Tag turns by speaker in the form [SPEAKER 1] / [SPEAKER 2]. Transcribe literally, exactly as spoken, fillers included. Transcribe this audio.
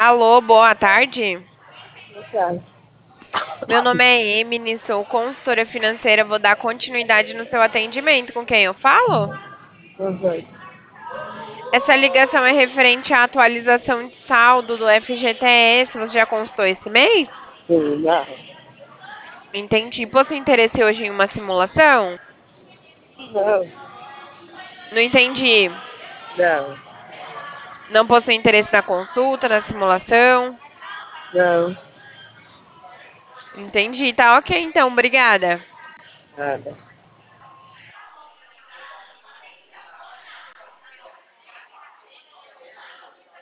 [SPEAKER 1] Alô, boa tarde.
[SPEAKER 2] Tá.
[SPEAKER 1] Meu nome é Emily, sou consultora financeira. Vou dar continuidade no seu atendimento. Com quem eu falo?
[SPEAKER 2] Uhum.
[SPEAKER 1] Essa ligação é referente à atualização de saldo do F G T S. Você já consultou esse mês?
[SPEAKER 2] Sim, não.
[SPEAKER 1] Entendi. Possui interesse hoje em uma simulação?
[SPEAKER 2] Não,
[SPEAKER 1] Não entendi.
[SPEAKER 2] não,
[SPEAKER 1] Não possui interesse na consulta, na simulação?
[SPEAKER 2] não,
[SPEAKER 1] Entendi. Tá ok, então. Obrigada.
[SPEAKER 2] nada.